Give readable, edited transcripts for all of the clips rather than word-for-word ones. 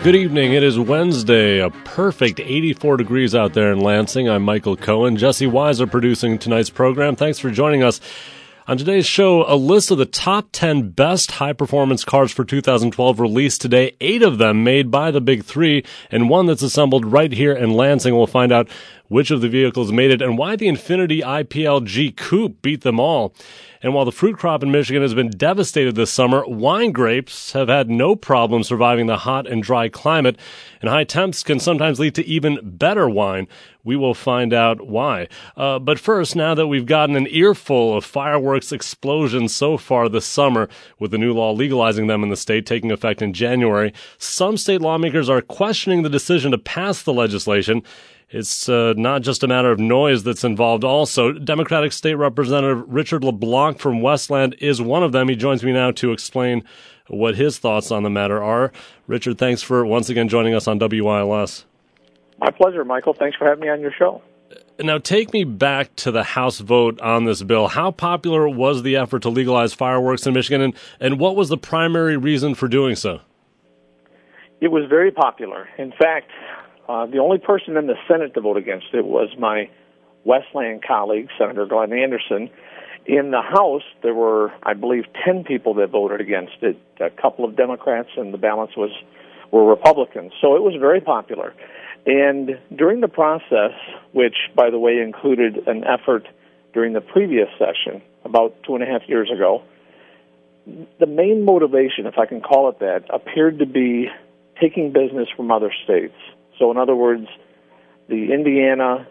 Good evening. It is Wednesday, a perfect 84 degrees out there in Lansing. I'm Michael Cohen. Jesse Weiser producing tonight's program. Thanks for joining us. On today's show, a list of the top 10 best high-performance cars for 2012 released today, 8 of them made by the Big Three, and one that's assembled right here in Lansing. We'll find out which of the vehicles made it and why the Infiniti IPL-G Coupe beat them all. And while the fruit crop in Michigan has been devastated this summer, wine grapes have had no problem surviving the hot and dry climate, and high temps can sometimes lead to even better wine. We will find out why. But first, now that we've gotten an earful of fireworks explosions so far this summer, with the new law legalizing them in the state taking effect in January, some state lawmakers are questioning the decision to pass the legislation. It's not just a matter of noise that's involved also. Democratic State Representative Richard LeBlanc from Westland is one of them. He joins me now to explain what his thoughts on the matter are. Richard, thanks for once again joining us on WILS. My pleasure, Michael. Thanks for having me on your show. Now, take me back to the House vote on this bill. How popular was the effort to legalize fireworks in Michigan, and what was the primary reason for doing so? It was very popular. In fact, the only person in the Senate to vote against it was my Westland colleague, Senator Glenn Anderson. In the House, there were, I believe, 10 people that voted against it, a couple of Democrats, and the balance were Republicans. So it was very popular. And during the process, which, by the way, included an effort during the previous session, about 2.5 years ago, the main motivation, if I can call it that, appeared to be taking business from other states. So in other words, the Indiana,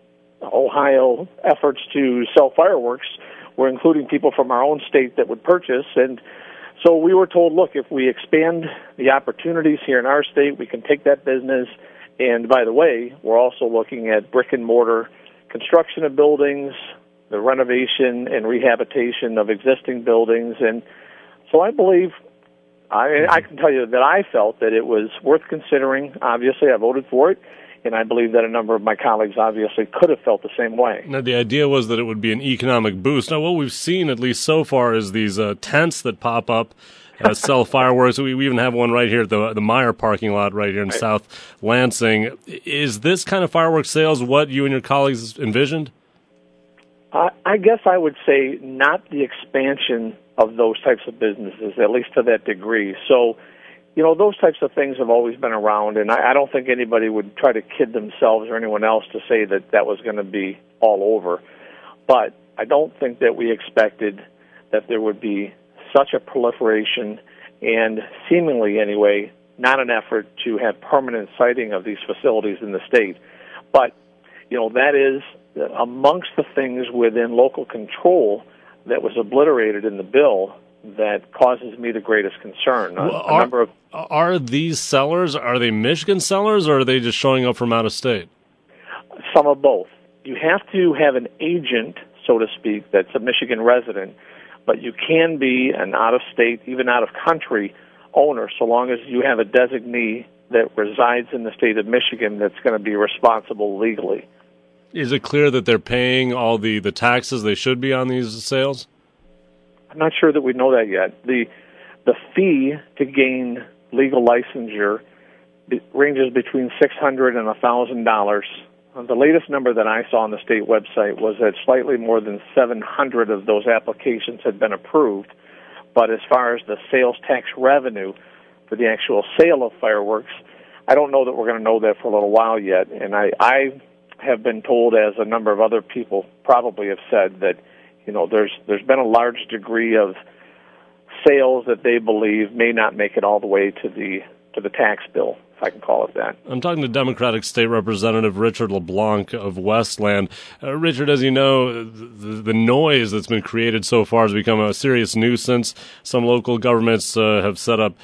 Ohio efforts to sell fireworks were including people from our own state that would purchase. And so we were told, look, if we expand the opportunities here in our state, we can take that business. And by the way, we're also looking at brick and mortar construction of buildings, the renovation and rehabilitation of existing buildings. And so I believe, I can tell you that I felt that it was worth considering. Obviously, I voted for it, and I believe that a number of my colleagues obviously could have felt the same way. Now, the idea was that it would be an economic boost. Now, what we've seen, at least so far, is these tents that pop up, sell fireworks. We even have one right here at the Meyer parking lot right here in South Lansing. Is this kind of fireworks sales what you and your colleagues envisioned? I guess I would say not the expansion of those types of businesses, at least to that degree. So, you know, those types of things have always been around, and I don't think anybody would try to kid themselves or anyone else to say that that was going to be all over. But I don't think that we expected that there would be such a proliferation and seemingly, anyway, not an effort to have permanent siting of these facilities in the state. But, you know, that is amongst the things within local control that was obliterated in the bill that causes me the greatest concern. Are these sellers, are they Michigan sellers, or are they just showing up from out of state? Some of both. You have to have an agent, so to speak, that's a Michigan resident, but you can be an out-of-state, even out-of-country owner, so long as you have a designee that resides in the state of Michigan that's going to be responsible legally. Is it clear that they're paying all the taxes they should be on these sales? I'm not sure that we know that yet. The fee to gain legal licensure ranges between $600 and $1,000. The latest number that I saw on the state website was that slightly more than 700 of those applications had been approved. But as far as the sales tax revenue for the actual sale of fireworks, I don't know that we're going to know that for a little while yet. And I have been told, as a number of other people probably have said, that, you know, there's been a large degree of sales that they believe may not make it all the way to the tax bill, if I can call it that. I'm talking to Democratic State Representative Richard LeBlanc of Westland. Richard, as you know, the noise that's been created so far has become a serious nuisance. Some local governments have set up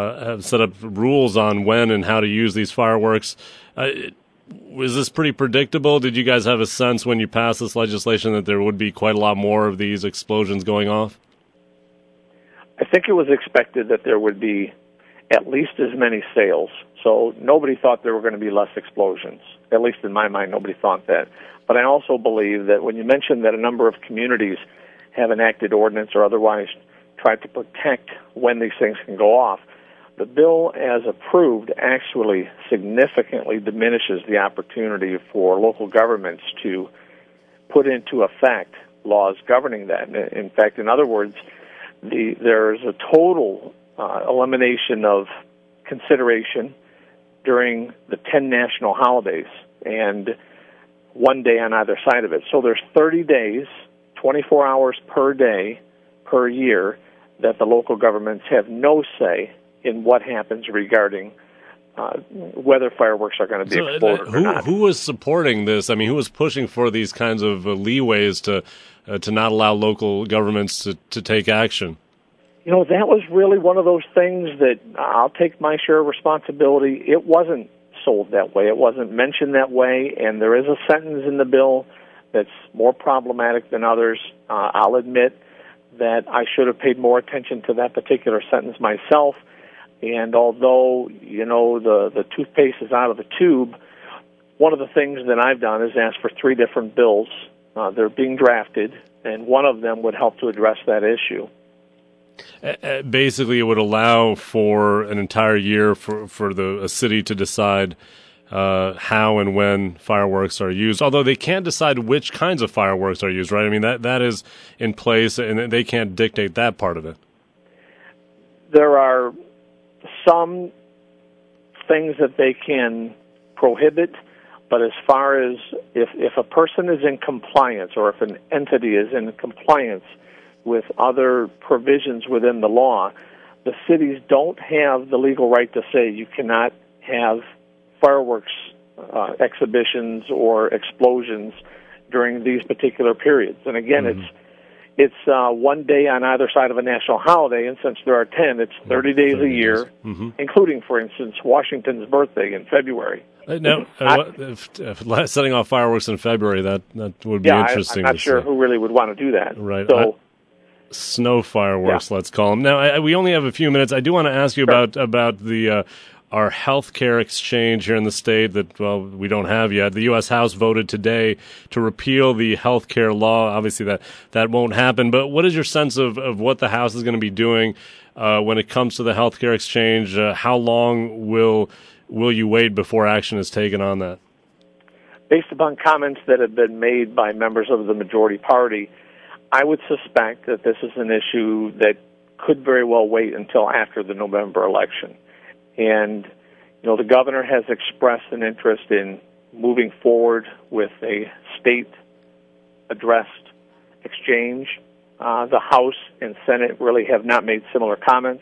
rules on when and how to use these fireworks. Was this pretty predictable? Did you guys have a sense when you passed this legislation that there would be quite a lot more of these explosions going off? I think it was expected that there would be at least as many sales. So nobody thought there were going to be less explosions. At least in my mind, nobody thought that. But I also believe that when you mentioned that a number of communities have enacted ordinance or otherwise tried to protect when these things can go off, the bill as approved actually significantly diminishes the opportunity for local governments to put into effect laws governing that. In fact, in other words, there's a total elimination of consideration during the 10 national holidays and one day on either side of it. So there's 30 days, 24 hours per day, per year, that the local governments have no say in what happens regarding whether fireworks are going to be exploded or not. Who was supporting this? I mean, who was pushing for these kinds of leeways to not allow local governments to take action? You know, that was really one of those things that I'll take my share of responsibility. It wasn't sold that way. It wasn't mentioned that way, and there is a sentence in the bill that's more problematic than others. I'll admit that I should have paid more attention to that particular sentence myself. And although, you know, the toothpaste is out of the tube, one of the things that I've done is ask for 3 different bills. They're being drafted, and one of them would help to address that issue. Basically, it would allow for an entire year for a city to decide how and when fireworks are used, although they can't decide which kinds of fireworks are used, right? I mean, that is in place, and they can't dictate that part of it. There are some things that they can prohibit, but as far as if a person is in compliance or if an entity is in compliance with other provisions within the law, the cities don't have the legal right to say you cannot have fireworks exhibitions or explosions during these particular periods. And again, it's one day on either side of a national holiday, and since there are 10, it's 30 days a year, including, for instance, Washington's birthday in February. Now, setting off fireworks in February, that would be interesting. I'm not sure who really would want to do that. Right. So, snow fireworks, let's call them. Now, we only have a few minutes. I do want to ask you about the our health care exchange here in the state that, well, we don't have yet. The U.S. House voted today to repeal the health care law. Obviously, that won't happen. But what is your sense of what the House is going to be doing when it comes to the health care exchange? How long will you wait before action is taken on that? Based upon comments that have been made by members of the majority party, I would suspect that this is an issue that could very well wait until after the November election. And, you know, the governor has expressed an interest in moving forward with a state-addressed exchange. The House and Senate really have not made similar comments.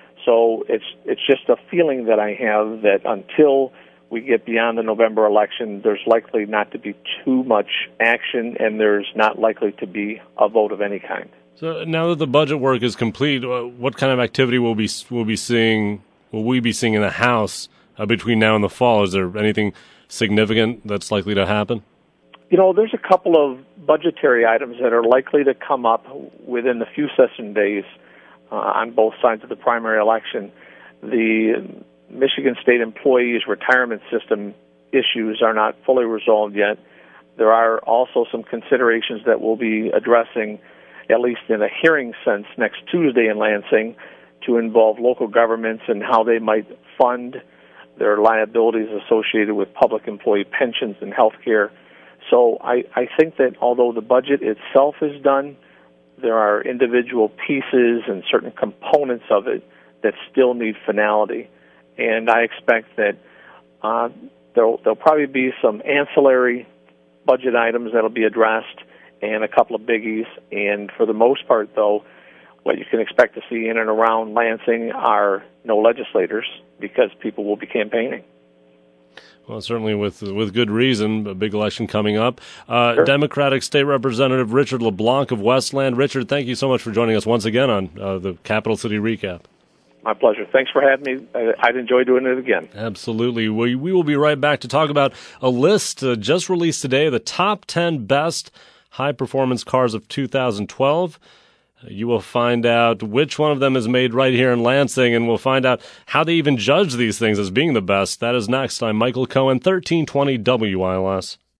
So it's just a feeling that I have that until we get beyond the November election, there's likely not to be too much action, and there's not likely to be a vote of any kind. So now that the budget work is complete, what kind of activity will we be seeing in the House between now and the fall? Is there anything significant that's likely to happen? You know, there's a couple of budgetary items that are likely to come up within the few session days on both sides of the primary election. The Michigan State Employees Retirement System issues are not fully resolved yet. There are also some considerations that we'll be addressing, at least in a hearing sense, next Tuesday in Lansing, to involve local governments and how they might fund their liabilities associated with public employee pensions and health care. So I think that although the budget itself is done, there are individual pieces and certain components of it that still need finality. And I expect that there'll probably be some ancillary budget items that'll be addressed and a couple of biggies. And for the most part, though, what you can expect to see in and around Lansing are no legislators because people will be campaigning. Well, certainly with good reason, a big election coming up. Sure. Democratic State Representative Richard LeBlanc of Westland. Richard, thank you so much for joining us once again on the Capital City Recap. My pleasure. Thanks for having me. I'd enjoy doing it again. Absolutely. We will be right back to talk about a list just released today, the top 10 best high-performance cars of 2012. You will find out which one of them is made right here in Lansing, and we'll find out how they even judge these things as being the best. That is next. I'm Michael Cohen, 1320 WILS.